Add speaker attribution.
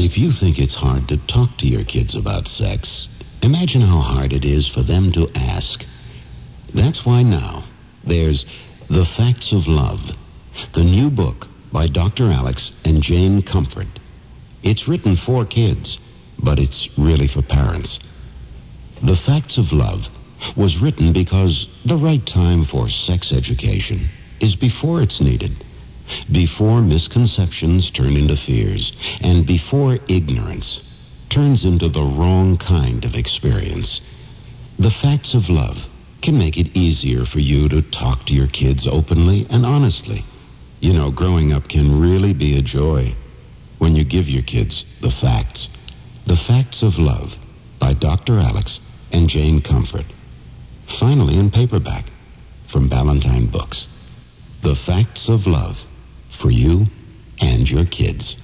Speaker 1: If you think it's hard to talk to your kids about sex, imagine how hard it is for them to ask. That's why now there's The Facts of Love, the new book by Dr. Alex and Jane Comfort. It's written for kids, but it's really for parents. The Facts of Love was written because the right time for sex education is before it's needed, before misconceptions turn into fears, and before ignorance turns into the wrong kind of experience. The Facts of Love can make it easier for you to talk to your kids openly and honestly. You know, growing up can really be a joy when you give your kids the facts. The Facts of Love by Dr. Alex and Jane Comfort. Finally in paperback from Ballantine Books. The Facts of Love for you and your kids.